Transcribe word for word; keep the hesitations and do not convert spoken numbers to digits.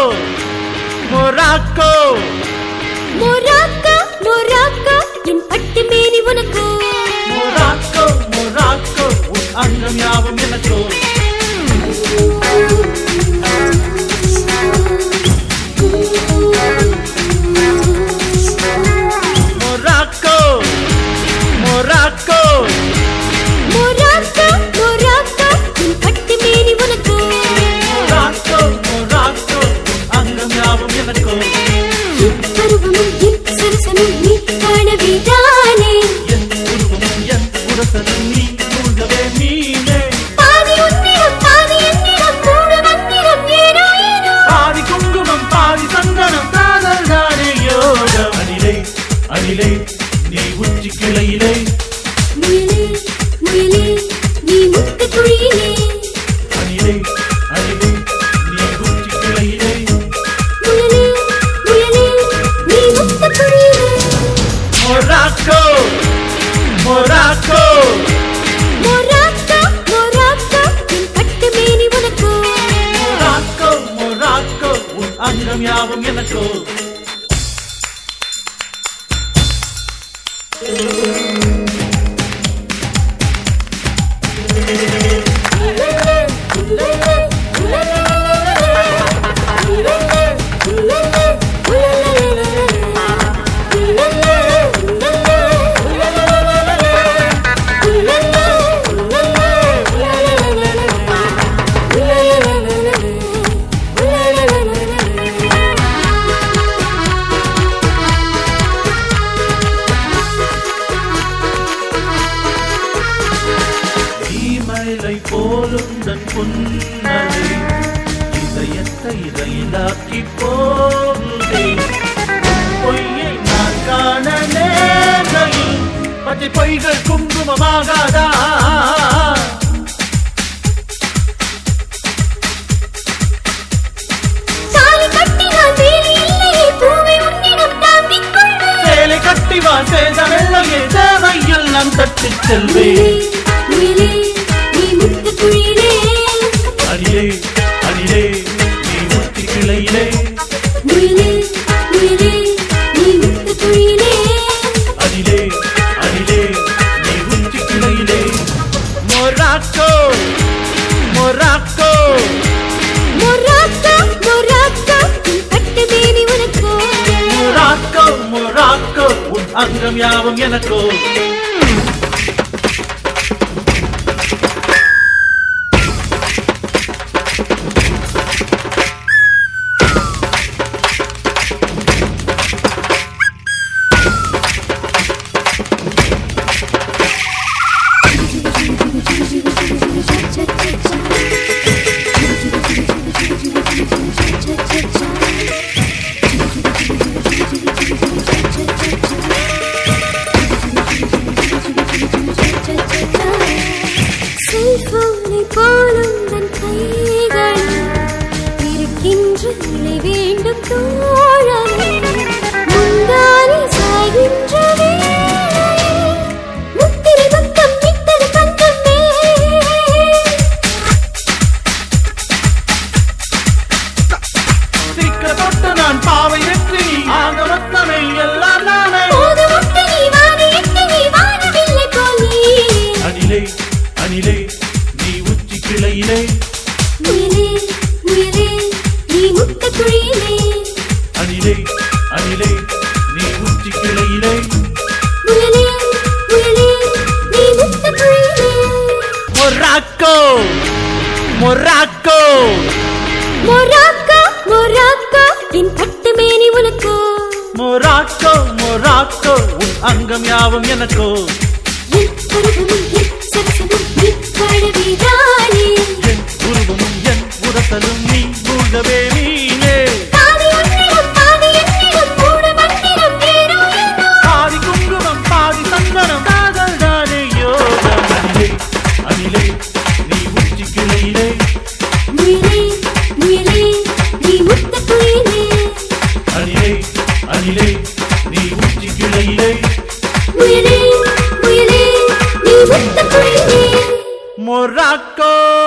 Morocco Morocco Morocco என் பட்டு மேனி உனக்கு மொராக்கோ மொராக்கோ உன் அங்கம் யாவும் எனக்கோ மொராக்கோ மொராக்கோ மொராக்கோ மொராக்கோ என் பட்டு மேனி உனக்கு மொராக்கோ மொராக்கோ உன் அங்கம் யாவும் எனக்கோ பருவமும் என் சரசமும் நீ காணவிதானே என் உருவமும் என் உரசலும் நீ மூழ்கவே மீனே பாதி உன்னிடம் பாதி என்னிடம் மூடு மந்திரம் ஏனோ ஏனோ பாதி குங்குமம் பாதி சந்தனம் காதல் தானே யோகம் அணிலே அணிலே நீ உச்சி கிளையிலே முயலே முயலே நீ முத்து குழியிலே அணிலே அணிலே நீ உச்சி கிளையிலே முயலே முயலே நீ முத்து குழியிலே மொராக்கோ மொராக்கோ மொராக்கோ மொராக்கோ என் பட்டு மேனி உனக்கு மொராக்கோ மொராக்கோ உன் அங்கம் யாவும் எனக்கோ மயிலை போலுந்தன் புன்னகை இதயத்தை ரயிலாக்கி போகுதே பொய்யை நான் காண நேர்கையில் பச்சை பொய்கள் குங்குமமாகாதா தாலி கட்டினால் வேலி இல்லையே பூவை உன்னிடம் தாங்கிக் கொள்வேன் சேலை கட்டி வா சேதமெல்லையே தேவையில் நான் தட்டிச் செல்வேன் முயலே நீ முத்து குழியிலே அணிலே அணிலே நீ முத்தி கிளையிலே முயலே முயலே நீ முத்து குழியிலே அணிலே அணிலே நீ உச்சி கிளையிலே மொராக்கோ மொராக்கோ மொராக்கோ மொராக்கோ என் பட்டு மேனி உனக்கு மொராக்கோ மொராக்கோ உன் அங்கம் யாவும் எனக்கோ செல்போனை போலும் தன் கைகளில் இருக்கின்ற நிலை வேண்டும் தோழமே முந்தானை சாய்கின்ற வேளையில் முத்திரை முத்தம் விட்டது தங்கமே சிக்க தொட்டு நான் பாவை வெற்றி ஆக மொத்தமே எல்லாம் நானே போது முட்டு நீ வாடி எட்டு நீ வானவில்லை போல் நீ அணிலே அணிலே நீ உச்சி கிளையிலே முயலே முயலே நீ முத்து குழியிலே அணிலே அணிலே நீ உச்சி கிளையிலே முயலே முயலே நீ முத்து குழியிலே மொராக்கோ மொராக்கோ மொராக்கோ மொராக்கோ என் பட்டு மேனி உனக்கு மொராக்கோ மொராக்கோ உன் அங்கம் யாவும் எனக்கோ என் பருவமும் என் சரசமும் நீ வாழவிதானே என் உருவமும் என் உரசலும் நீ மூழ்கவே மீனே பாதி உன்னிடம் பாதி என்னிடம் மூடு மந்திரம் ஏனோ ஏனோ பாதி குங்குமம் பாதி சந்தனம் காதல் தானே யோகம் அணிலே அணிலே நீ உச்சி கிளையிலே முயலே முயலே நீ முத்து குழியிலே அணிலே அணிலே நீ உச்சி கிளையிலே முயலே முயலே நீ முத்து குழியிலே Morocco.